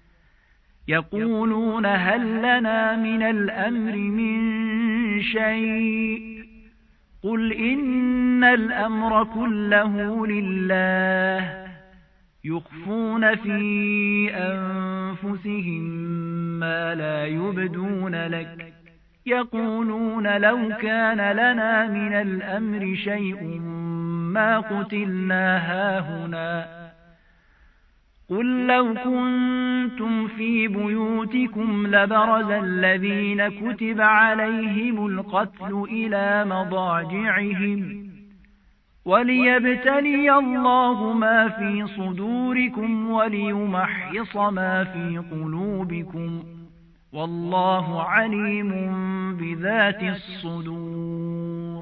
يقولون هل لنا من الأمر من شيء قل إن الأمر كله لله يخفون في أنفسهم ما لا يبدون لك يقولون لو كان لنا من الأمر شيء ما قتلنا هاهنا قل لو كنتم في بيوتكم لبرز الذين كتب عليهم القتل إلى مضاجعهم وليبتلي الله ما في صدوركم وليمحص ما في قلوبكم والله عليم بذات الصدور.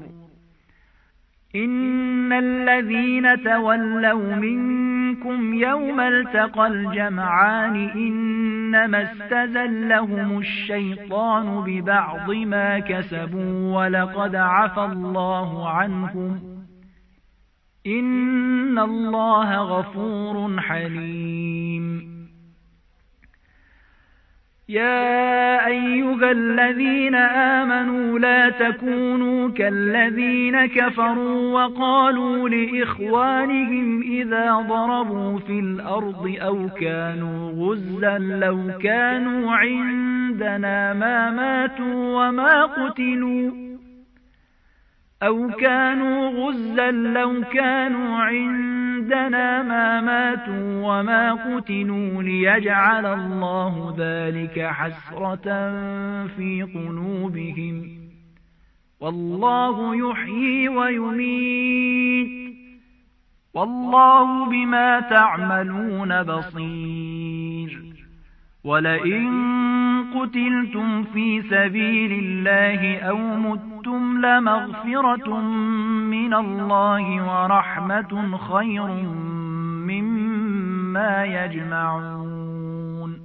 إن الذين تولوا منكم يوم التقى الجمعان إنما استزلهم الشيطان ببعض ما كسبوا ولقد عفى الله عنهم إن الله غفور حليم. يا أيها الذين آمنوا لا تكونوا كالذين كفروا وقالوا لإخوانهم إذا ضربوا في الأرض أو كانوا غزا لو كانوا عندنا ما ماتوا وما قتلوا أو كانوا غزا لو كانوا عندنا ما ماتوا وما قتلوا ليجعل الله ذلك حسرة في قلوبهم والله يحيي ويميت والله بما تعملون بصير. ولئن قتلتم في سبيل الله أو متم لمغفرة من الله ورحمة خير مما يجمعون.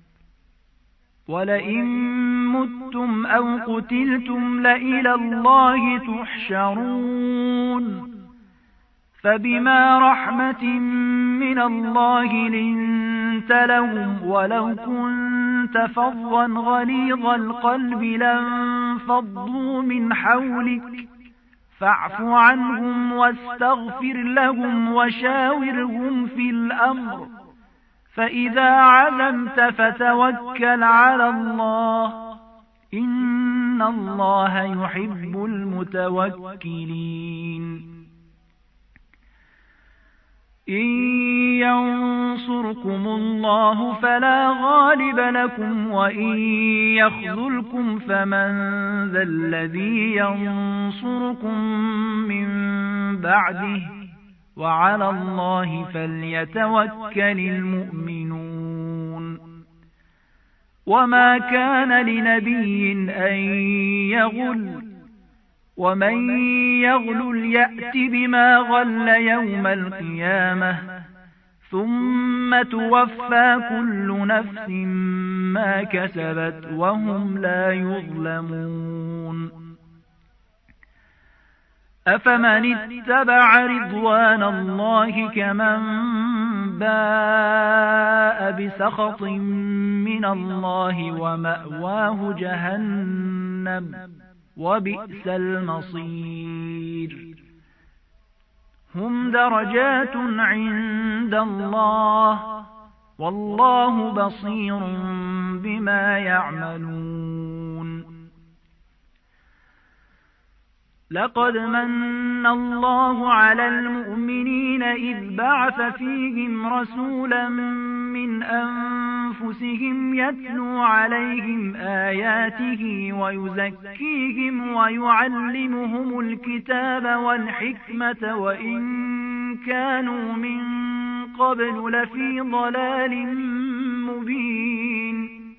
ولئن متم أو قتلتم لإلى الله تحشرون. فبما رحمة من الله لنت لهم ولو كنت فظا غليظ القلب لانفضوا من حولك فاعف عنهم واستغفر لهم وشاورهم في الأمر فإذا عزمت فتوكل على الله إن الله يحب المتوكلين. إن ينصركم الله فلا غالب لكم وإن يخذلكم فمن ذا الذي ينصركم من بعده وعلى الله فليتوكل المؤمنون. وما كان لنبي أن يغل ومن يغلل يأت بما غل يوم القيامة ثم توفى كل نفس ما كسبت وهم لا يظلمون. أفمن اتبع رضوان الله كمن باء بسخط من الله ومأواه جهنم وبئس المصير. هم درجات عند الله والله بصير بما يعملون. لقد من الله على المؤمنين إذ بعث فيهم رسولا من أنفسهم يتلو عليهم آياته ويزكيهم ويعلمهم الكتاب والحكمة وإن كانوا من قبل لفي ضلال مبين.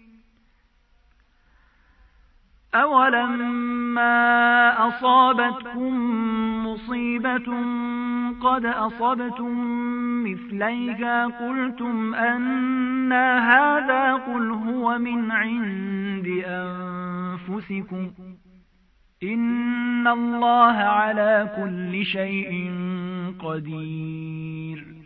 أولما أصابتكم مصيبة قد أصبتم مثليها قلتم أنى هذا قل هو من عند أنفسكم إن الله على كل شيء قدير.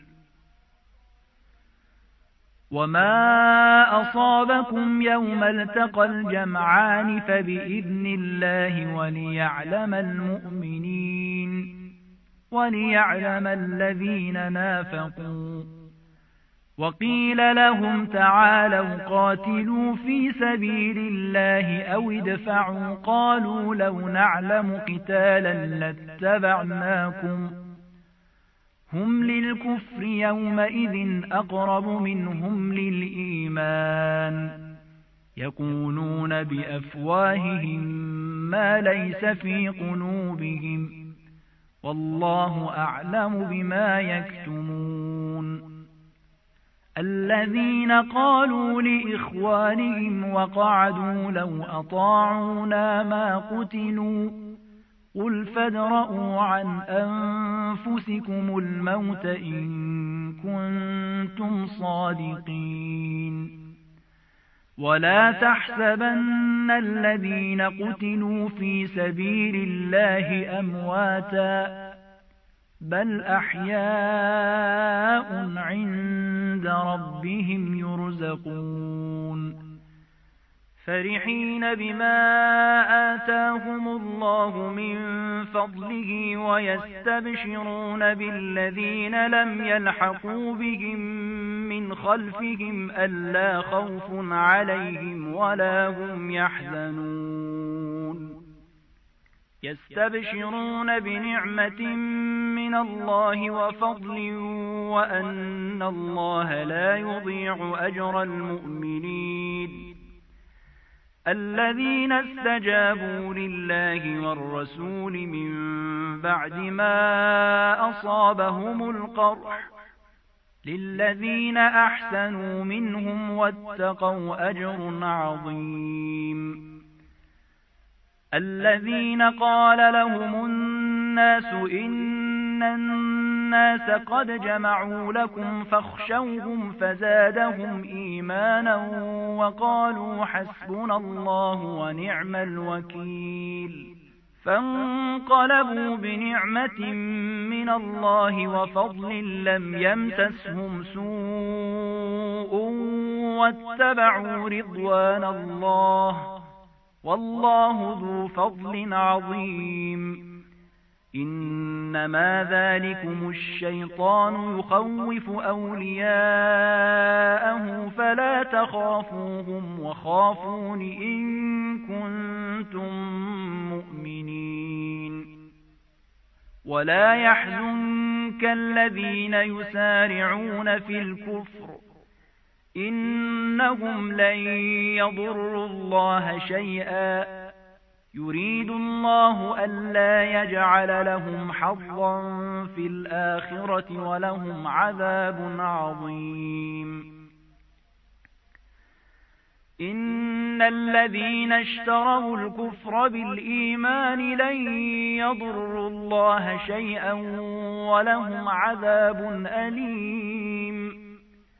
وما أصابكم يوم التقى الجمعان فبإذن الله وليعلم المؤمنين وليعلم الذين نافقوا. وقيل لهم تعالوا قاتلوا في سبيل الله أو ادفعوا قالوا لو نعلم قتالا لاتبعناكم هم للكفر يومئذ أقرب منهم للإيمان يقولون بأفواههم ما ليس في قلوبهم والله أعلم بما يكتمون. الذين قالوا لإخوانهم وقعدوا لو أطاعونا ما قتلوا قل فادرءوا عن أنفسكم الموت إن كنتم صادقين. ولا تحسبن الذين قتلوا في سبيل الله أمواتا بل أحياء عند ربهم يرزقون. فرحين بما آتاهم الله من فضله ويستبشرون بالذين لم يلحقوا بهم من خلفهم ألا خوف عليهم ولا هم يحزنون. يستبشرون بنعمة من الله وفضل وأن الله لا يضيع أجر المؤمنين. الذين استجابوا لله والرسول من بعد ما أصابهم القرح للذين أحسنوا منهم واتقوا أجر عظيم. الذين قال لهم الناس إن الناس قد جمعوا لكم فاخشوهم فزادهم إيمانا وقالوا حسبنا الله ونعم الوكيل. فانقلبوا بنعمة من الله وفضل لم يمسسهم سوء واتبعوا رضوان الله والله ذو فضل عظيم. إنما ذلكم الشيطان يخوف أولياءه فلا تخافوهم وخافون إن كنتم مؤمنين. ولا يحزنك الذين يسارعون في الكفر إنهم لن يضروا الله شيئا يريد الله ألا يجعل لهم حظا في الآخرة ولهم عذاب عظيم. إن الذين اشتروا الكفر بالإيمان لن يضروا الله شيئا ولهم عذاب أليم.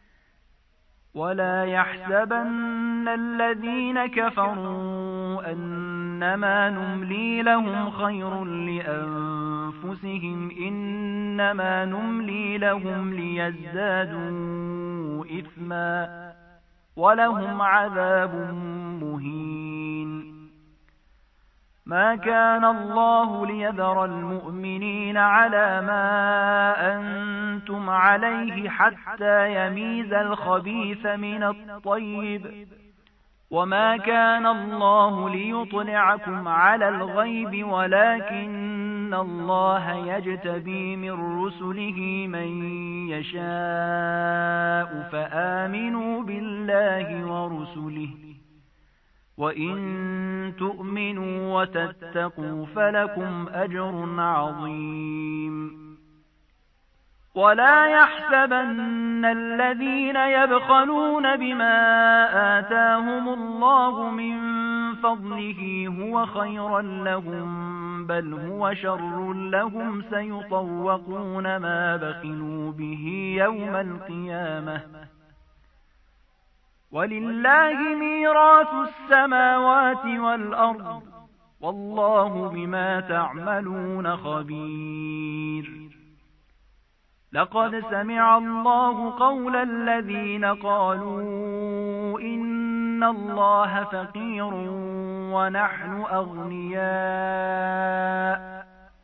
ولا يحسبن الذين كفروا أنما نملي لهم خير لأنفسهم إنما نملي لهم ليزدادوا إثما ولهم عذاب مهين. ما كان الله ليذر المؤمنين على ما أنتم عليه حتى يميز الخبيث من الطيب وما كان الله ليطلعكم على الغيب ولكن الله يجتبي من رسله من يشاء فآمنوا بالله ورسله وإن تؤمنوا وتتقوا فلكم أجر عظيم. ولا يحسبن الذين يبخلون بما آتاهم الله من فضله هو خيرا لهم بل هو شر لهم سيطوقون ما بخلوا به يوم القيامة ولله ميراث السماوات والأرض والله بما تعملون خبير. لقد سمع الله قول الذين قالوا إن الله فقير ونحن أغنياء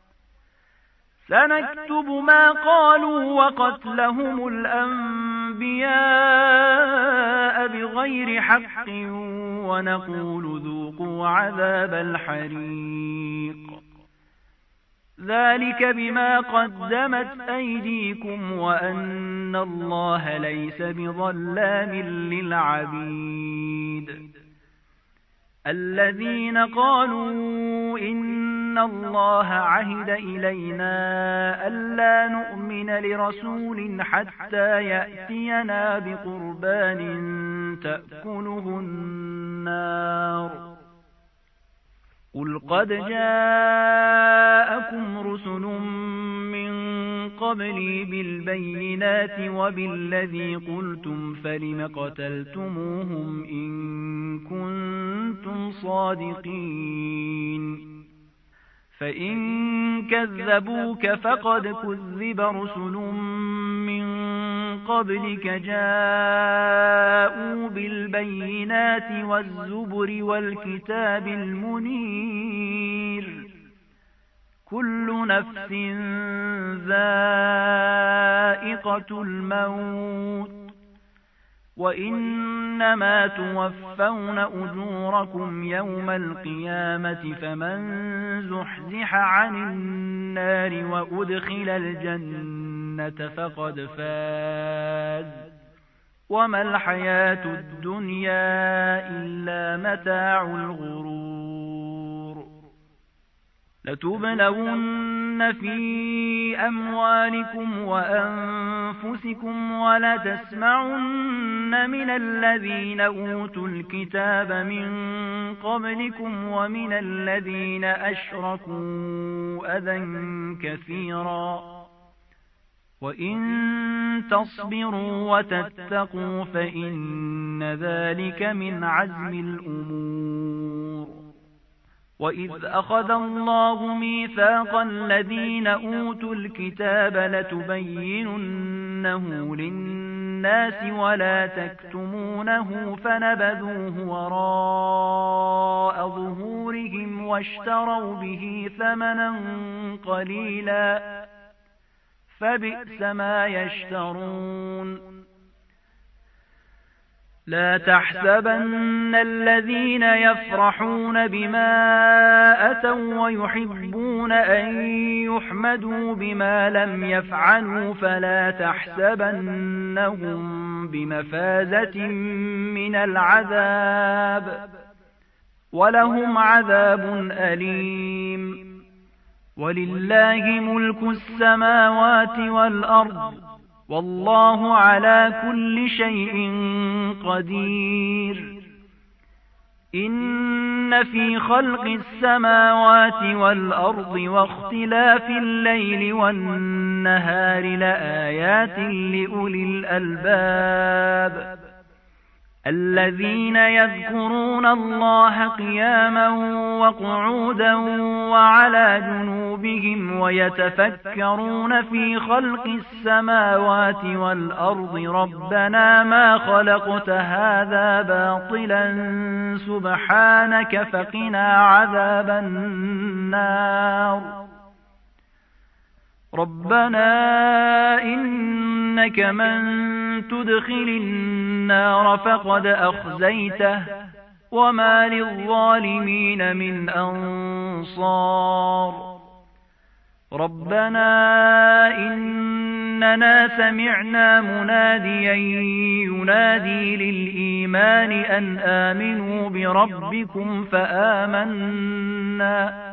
سنكتب ما قالوا وقتلهم الأنبياء بغير حق ونقول ذوقوا عذاب الحريق ذلك بما قدمت أيديكم وأن الله ليس بظلام للعبيد. الذين قالوا إن الله عهد إلينا ألا نؤمن لرسول حتى يأتينا بقربان تأكله النار قل قد جاءكم رسل من قبلي بالبينات وبالذي قلتم فلم قتلتموهم إن كنتم صادقين فإن كذبوك فقد كذب رسل من قبلك جاءوا بالبينات والزبر والكتاب المنير كل نفس ذائقة الموت وإنما توفون أجوركم يوم القيامة فمن زحزح عن النار وأدخل الجنة فقد فاز وما الحياة الدنيا إلا متاع الغرور لتبلون في أموالكم وأنفسكم ولتسمعن من الذين أوتوا الكتاب من قبلكم ومن الذين أشركوا أذى كثيرا وإن تصبروا وتتقوا فإن ذلك من عزم الأمور وإذ أخذ الله ميثاق الذين أوتوا الكتاب لتبيننه للناس ولا تكتمونه فنبذوه وراء ظهورهم واشتروا به ثمنا قليلا فبئس ما يشترون لا تحسبن الذين يفرحون بما أتوا ويحبون أن يحمدوا بما لم يفعلوا فلا تحسبنهم بمفازة من العذاب ولهم عذاب أليم ولله ملك السماوات والأرض والله على كل شيء قدير إن في خلق السماوات والأرض واختلاف الليل والنهار لآيات لأولي الألباب الذين يذكرون الله قياما وقعودا وعلى جنوبهم ويتفكرون في خلق السماوات والأرض ربنا ما خلقت هذا باطلا سبحانك فقنا عذاب النار ربنا إنك من تدخل النار فقد أخزيته وما للظالمين من أنصار ربنا إننا سمعنا مناديا ينادي للإيمان أن آمنوا بربكم فآمنا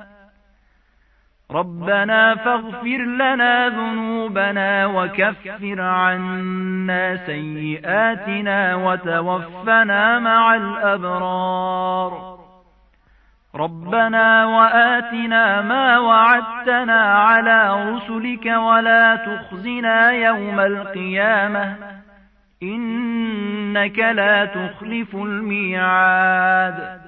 ربنا فاغفر لنا ذنوبنا وكفر عنا سيئاتنا وتوفنا مع الأبرار ربنا وآتنا ما وعدتنا على رسلك ولا تخزنا يوم القيامة إنك لا تخلف الميعاد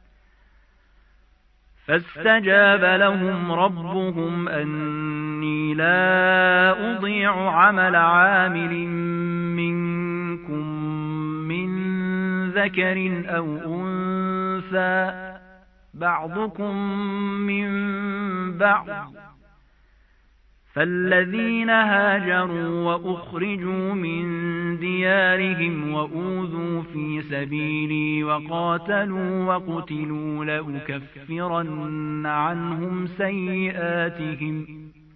فاستجاب لهم ربهم أني لا أضيع عمل عامل منكم من ذكر أو أنثى بعضكم من بعض فالذين هاجروا وأخرجوا من ديارهم وأوذوا في سبيلي وقاتلوا وقتلوا لأكفرن عنهم سيئاتهم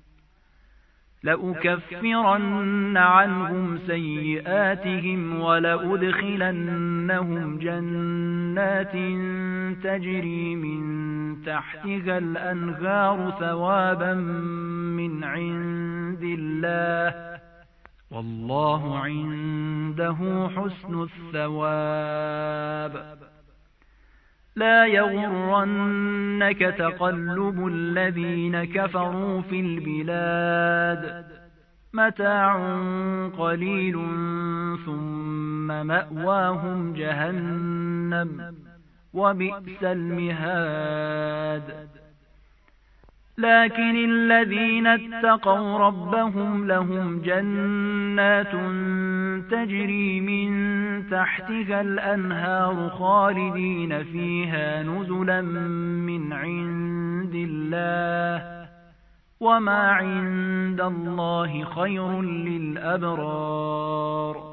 لأكفرن عنهم سيئاتهم ولأدخلنهم جنات تجري من تحتها الأنهار ثوابا من عند الله والله عنده حسن الثواب لا يغرنك تقلب الذين كفروا في البلاد متاع قليل ثم مأواهم جهنم وبئس المهاد لكن الذين اتقوا ربهم لهم جنات تجري من تحتها الأنهار خالدين فيها نزلا من عند الله وما عند الله خير للأبرار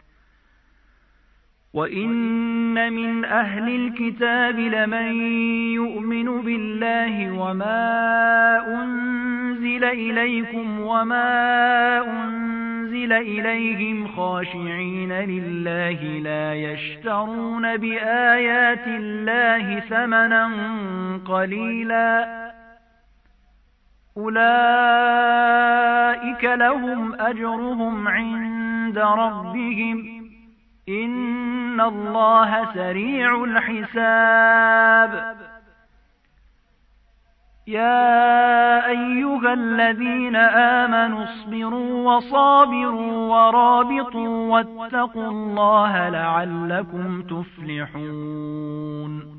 وإن من أهل الكتاب لمن يؤمن بالله وما أنزل إليكم وما أنزل أنزل إليهم خاشعين لله لا يشترون بآيات الله ثمنا قليلا أولئك لهم أجرهم عند ربهم إن الله سريع الحساب يا أيها الذين آمنوا اصبروا وصابروا ورابطوا واتقوا الله لعلكم تفلحون